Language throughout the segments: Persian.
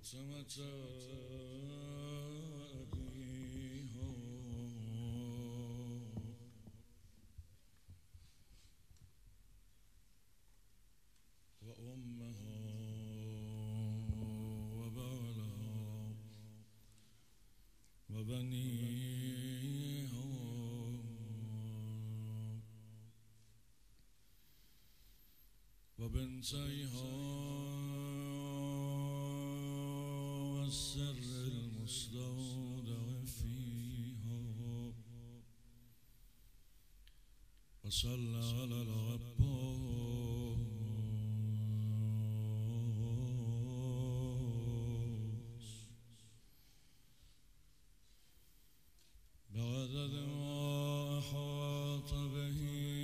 فاطمة أبيها وأمها وبعلها وبنيها وبنتيها والسر المستودع فيها وصلى على العباس بعدد ما أحاط به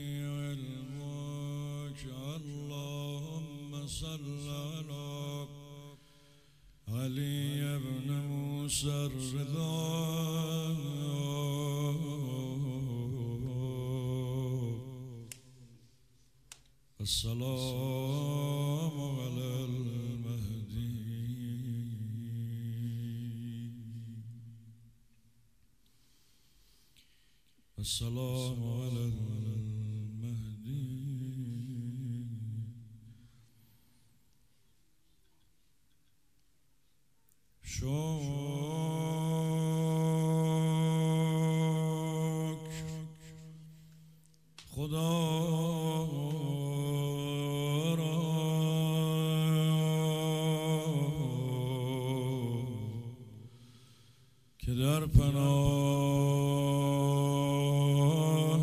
علمك. اللهم صل على علي بن موسى الرضا السلام على المهدي السلام على المهدي شکر خدا را که در پناه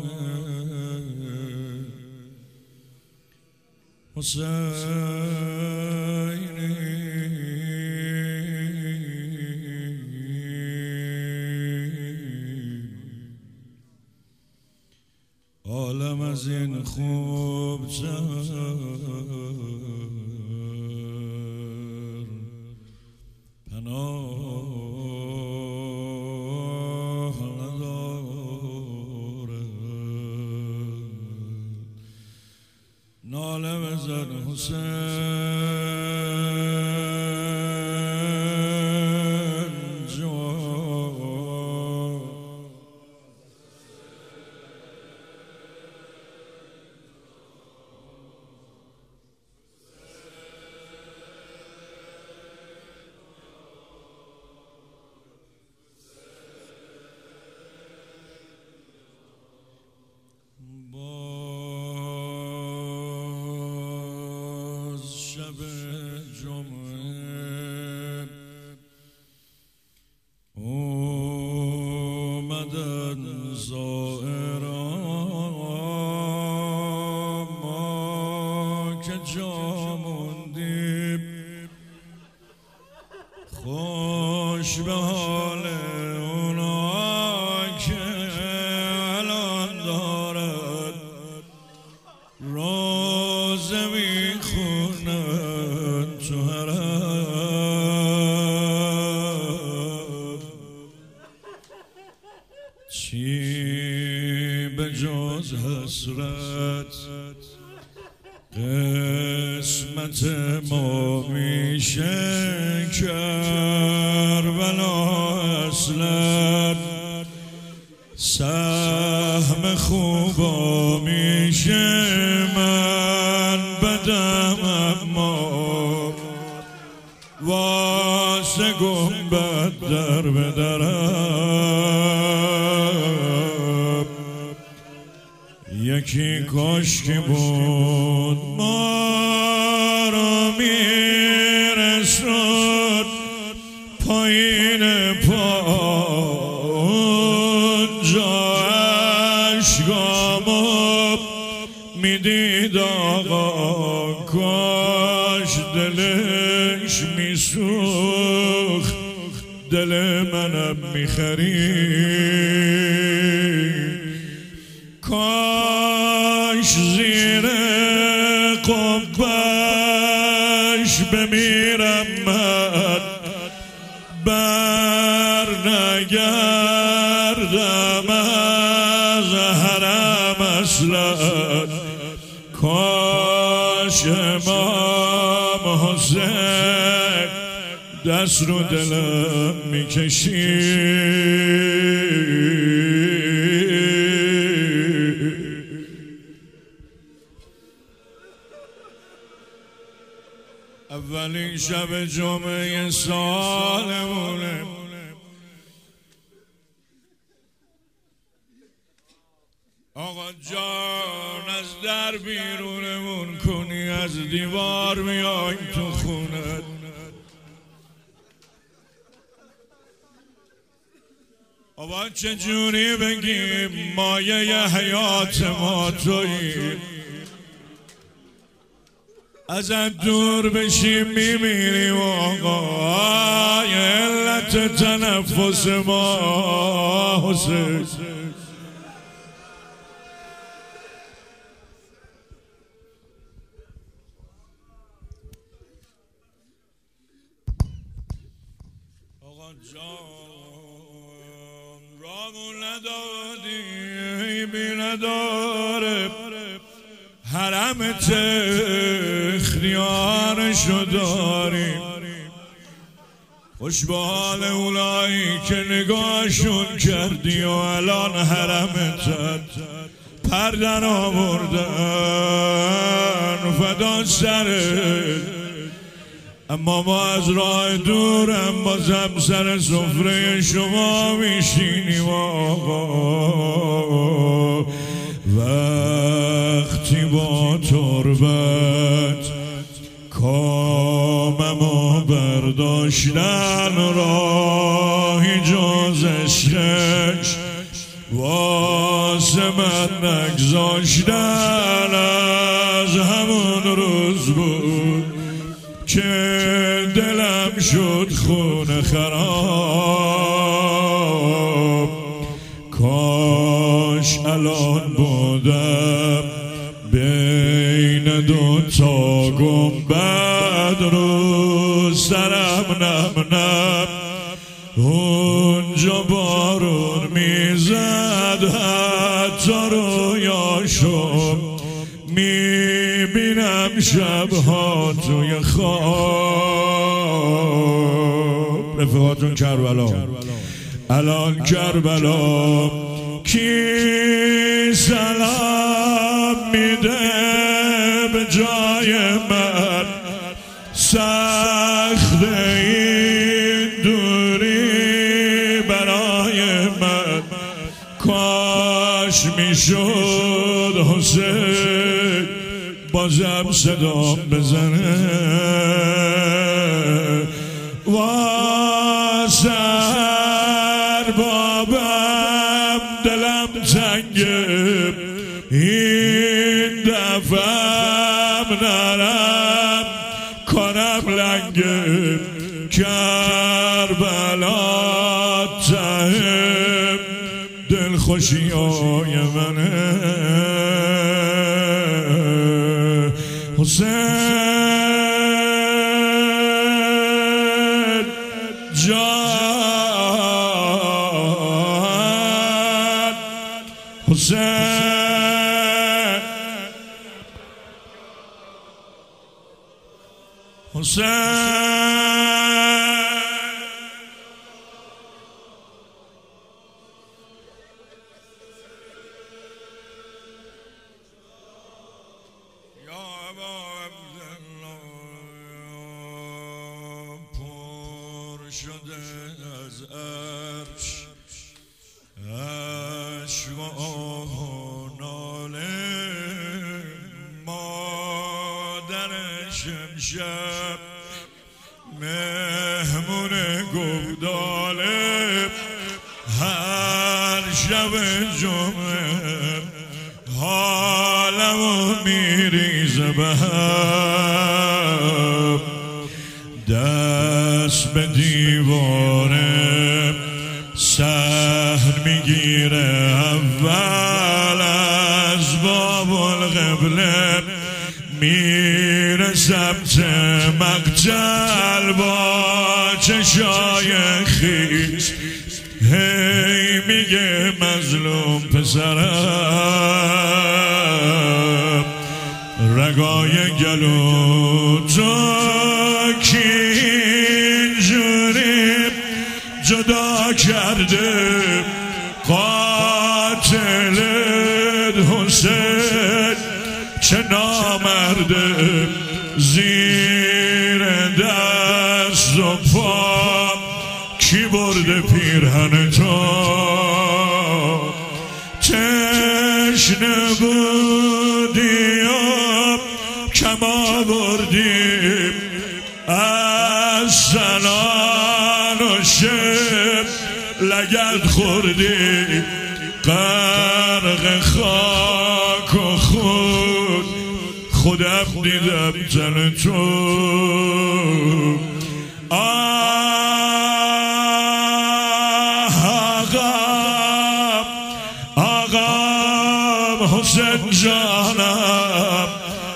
حسینی عالم از این خوب تر پناه ندارد. ناله بزن حسین جوان شب جمعه اومدن زائران ما که جا موندیم خوش به حال اونا که الان دارد روزه میخونن تو حرم. چی به جز حسرت قسمت ما میشه کربلا اصلا سهم خوبا میشه من بدم اما واسه گنبد در بدرم. یکی کاشکی بود ما رو میرسد پایین پا اونجا اشکامو میدید آقا کاش دلش میسوخت دل منم میخرید. کاش زیر قبه‌اش بمیرم من بر نگردم از حرم اصلا. کاش امام حسین دست رو دلم میکشی اولین شب جمعه سالمونه آقا جان از در بیرونمون کنی از دیوار میای تو خونت آقا چجوری بگیم مایه حیات ما تویی ازت دور بشیم میمیریم آقا علت تنفس ما حسین آقا جان راهو ندادی بی نداره حرمت اختیارشو داریم خوش به حال اولایی که نگاهشون کردی و الان حرمتت پردن آوردن فدا سرت اما ما از راه دورم بازم سر سفره شما میشینیم آقا وقتی با تربت کاممو برداشتن راهی جز عشقش واسه من نگذاشتن از همون روز بود که دلم شد خون خراب کاش الان بودم بین دو تا گنبد رو سرم نم نم اونجا بارون میزد حتی رویاشو میبینم شبها توی خواب رفقاتون کربلا الان کربلا کی سلام میده به جای من سخت این دوری برای من کاش میشد حسین بازم صدام بزنه واسه بابم دلم تنگه این دفعم نرم کنم لنگه کربلا تهم دلخوشی های منه حسین جان حسین شده از عرش عشق و آه و ناله مادرش امشب مهمون گوداله هر شب جمعه حالمو میریزه به هم دست به دیواره سهر میگیره اول از باب القبله میره سمت مقتل با چشای خیس هی میگه مظلوم پسرم رگای گلو تو کی اینجوری کرده قاتلت حسین چه نامرده زیر دست و پا کی برده پیرهن تو تشنه بودی و کم آوردی از سنان و شب لگد خوردی غرق خاک و خود خودم دیدم تن تو آقام حسین جانم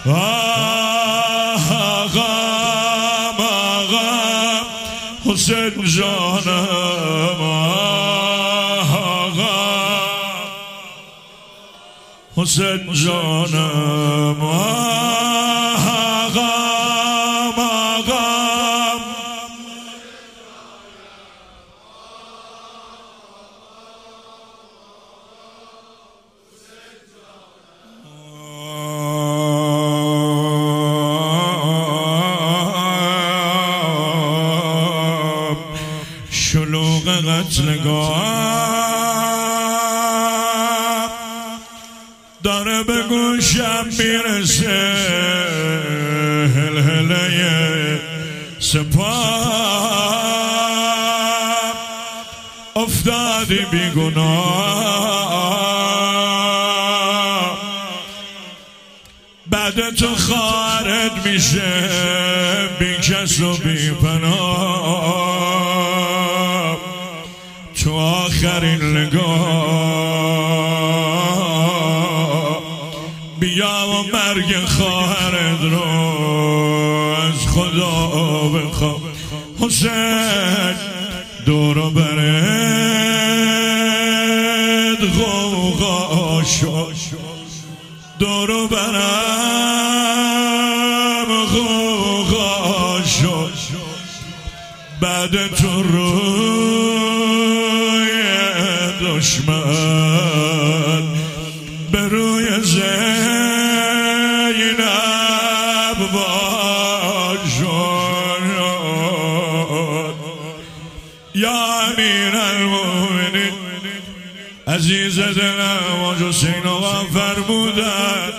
آقام حسین جانم حسین جانم آقام شلوغ قتلگاه داره به گوشم میرسه هلهله سپاه افتادی بیگناه بعد تو خارج میشه بی کس و بی پناه تو آخرین نگاه بیا و مرگ خواهرت رو از خدا بخواه حسین دورو برد غوغا شد دورو برم غوغا شد بعد تو روی دشمن به روی زینب باشد یا امیر المؤمنین عزیز دلم آج حسین آقا فرمودن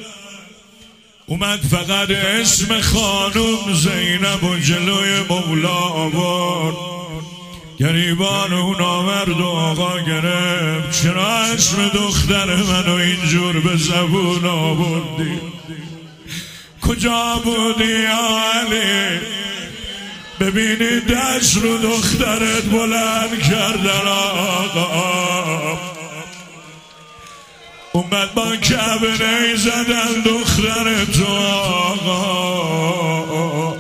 اومد فقط اسم خانوم زینب و جلوی مولا آورد گریبان اون آورد و آقا گرفت چرا اسم دختر منو اینجور به زبون آوردی کجا بودی یا علی ببینی دست رو دخترت بلند کردن آقا اومد با کبره زدن دختر تو آقا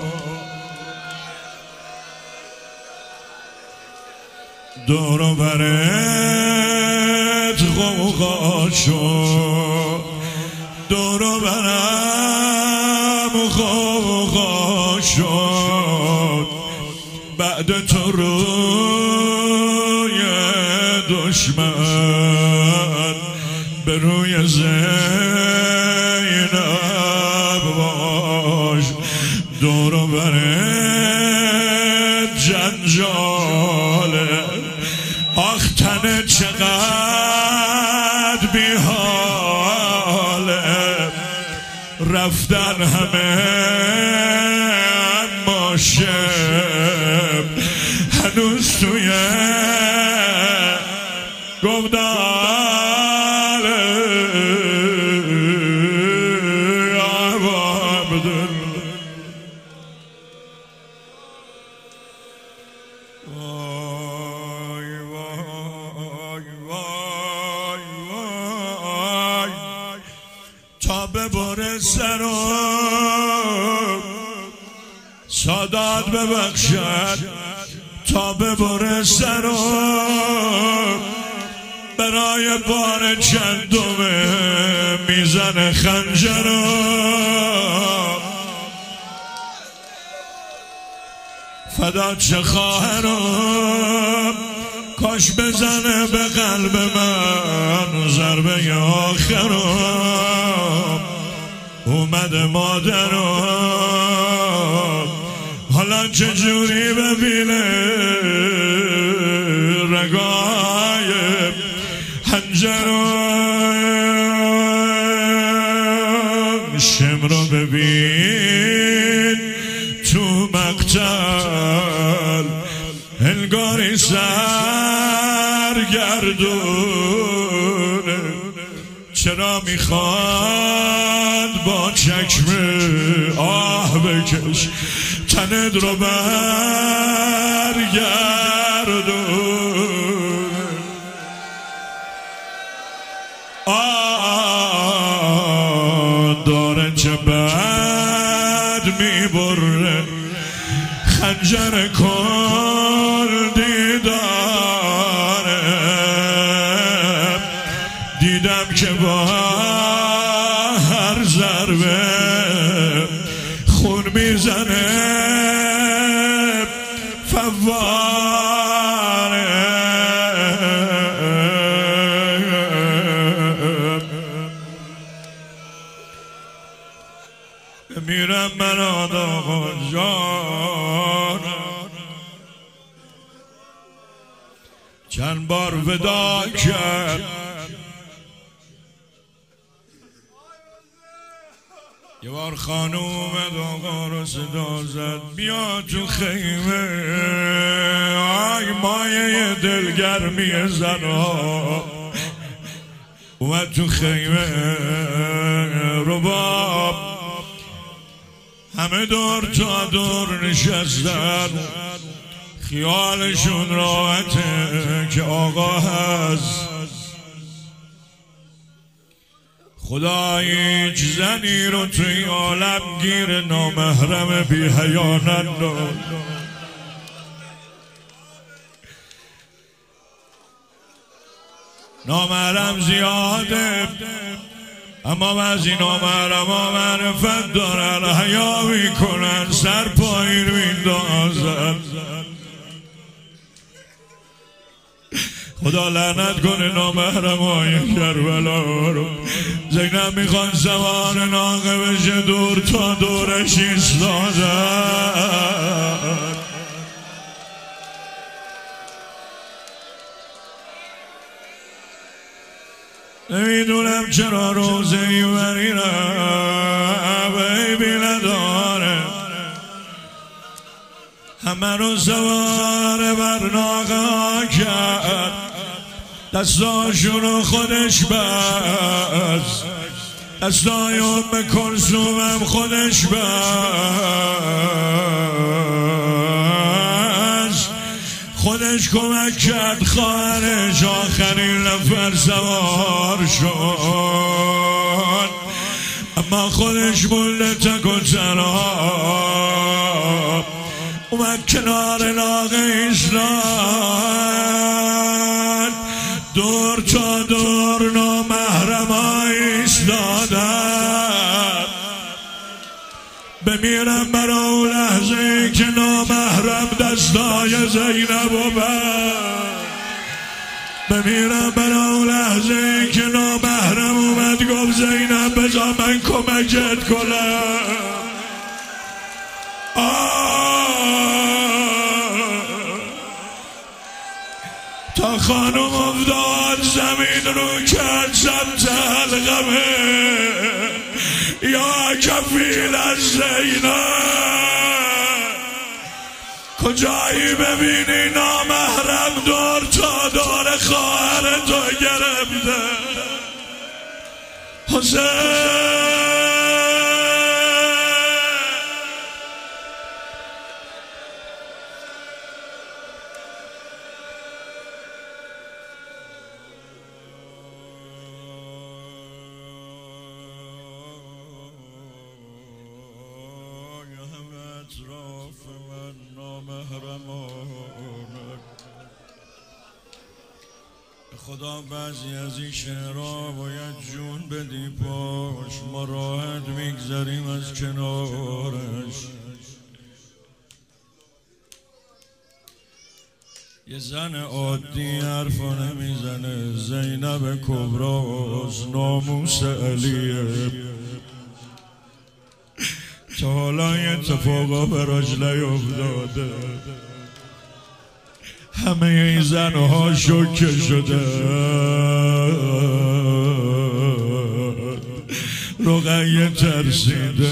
دورو برت غوغا شد دورو برم غوغا شد بعد تو روی دشمن به روی زینب باش دورو برت جنجاله آخ تنه چقدر بیحاله رفتن همه اما شب هنوز توی گفتاله عبدالله تا ببره سرم سادات ببخشد تا ببره سرم برای بار چندمه میزن خنجرم فدات چه خواهرم کاش بزنه به قلب من ضربه آخرم. اومده مادرم حالا چجوری ببینه رگای هنجرم. شم رو ببین تو مقتل انگاری سرگردونه. چرا میخواد با چکمه آه بکش تنت رو برگردون. داره چه بد میبره خنجر کردی داره. دیدم که با هر ضربه خون میزنه فواره. میرم من آقا جان چند بار ودا کرد. یه بار خانوم آقا رو صدا زد بیا تو خیمه. آی مایه دلگرمی زنا اومد تو خیمه. رباب همه دور تا دور نشستن خیالشون راحته که آقا هست. خدا هیچ زنی رو توی عالم گیر نامحرم بی حیا ننداز. نامحرم زیاده اما بعضی نامحرم ها معرفت دارن حیا میکنن سر پایین میندازن. خدا لعنت کنه نامحرمای کربلا رو. زینب میخوان سوار ناقه بشه دور تا دورش ایستادن. نمیدونم چرا روزه ایوری را بیبی نداره. همه رو سوار بر ناقه کرد دستاشونو خودش بست. دستای ام کلثومم خودش بست. خودش کمک کرد خواهرش آخرین نفر سوار شد. اما خودش مونده تک و تنها. اومد کنار ناقه ایستاد. دور تا دور نامحرم ایستادن. بمیرم برای اون لحظه که نامحرم دستای زینب و بمیرم برای اون لحظه که نامحرم اومد گفت زینب بذار من کمکت کنم. تا خانم افتاد زمین رو کرد سمت حلقمه. یا کفیل از زینب کجایی ببینی نامحرم دور تا دور خواهر تو گرفته. حسین خدا بعضی از این شعرها باید جون بدی پاش. ما راحت میگذریم از کنارش. یه زن عادی حرفا نمیزنه، زینب کبراز ناموس علیه. تا حالا این اتفاقا براش نیفتاده، همه این زنها شوکه شده. رقیه ترسیده،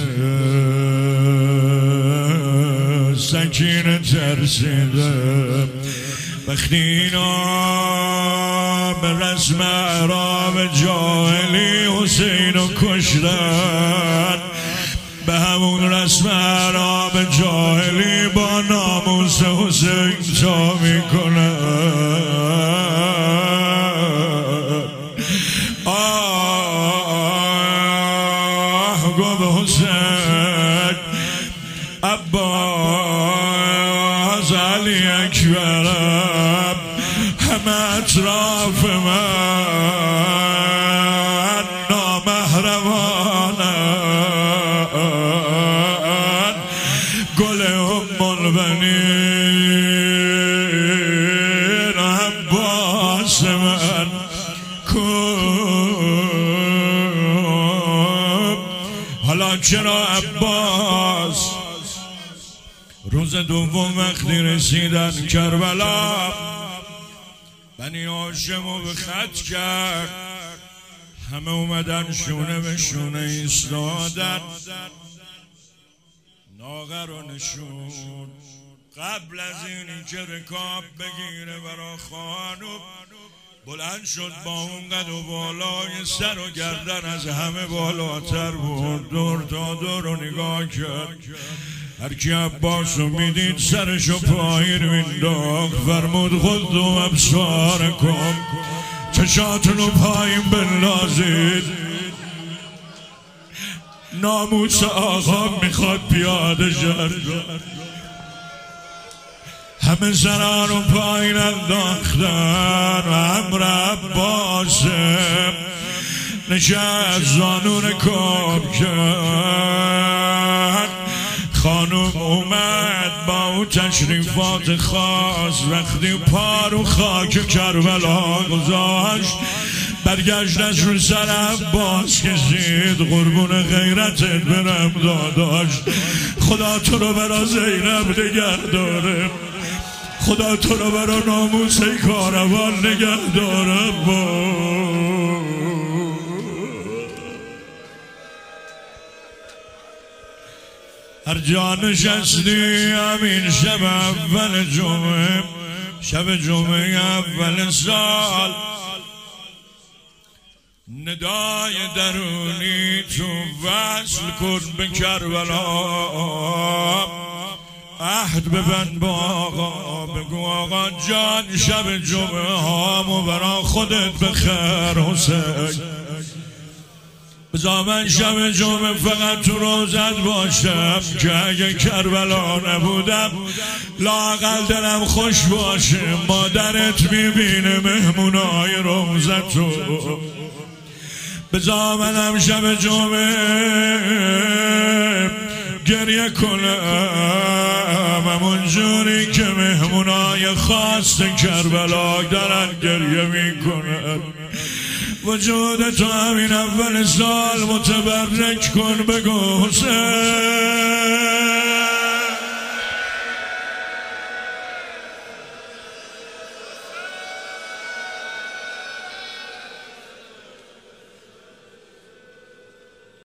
سکینه ترسیده. وقتی اینا به رسم اعراب جاهلی حسینو کشتن، به همون رسم اعراب جاهلی با ناموس حسین تا میکنن. آه گفت حسین عباس علی اکبرم، همه اطراف من نامحرمانن. گل ام البنین عباس من کن. حالا چرا عباس روز دوم وقتی رسیدن کربلا، بنی هاشمو به خط کرد، همه اومدن شونه به شونه ایستادن. ناقه رو نشون قبل از اینی که رکاب بگیره برا خانم، بلند شد با اون قد و بالای سر و گردن از همه بالاتر بود. دور تا دور رو نگاه کرد، هر کی عباس رو میدید سرشو پایین مینداخت. فرمود خود و ابصار کن، چشاتون رو پایین بندازید، ناموس آقا میخواد پیاده شد. همه سران رو پایین انداختن و امر عباسم نشست زانون کاب کرد. خانم اومد با اون تشریفات خاص، وقتی پارو خاک کربلا گذاشت برگشت از رو سر عباس کشید. قربون غیرتت برم داداش، خدا تو رو برا زینب نگه داره، خدا تو رو برا ناموس کاروان نگه داره. هر جا نشستی همین شب اول جمعه، شب جمعه اول سال، ندای درونی تو وصل کن به کربلا. عهد ببند با آقا، بگو آقا جان شب جمعه هامو برا خودت بخیر حسین. بذار من شب جمعه فقط تو روزت باشم که اگه کربلا نبودم لااقل دلم خوش باشه. مادرت میبینه مهمونای روزتو. بذار منم شب جمعه گریه کنم همون جوری که مهمونای خاص کربلا دارن گریه میکنن. وجود تو همین اول سال متبرک کن، بگو حسین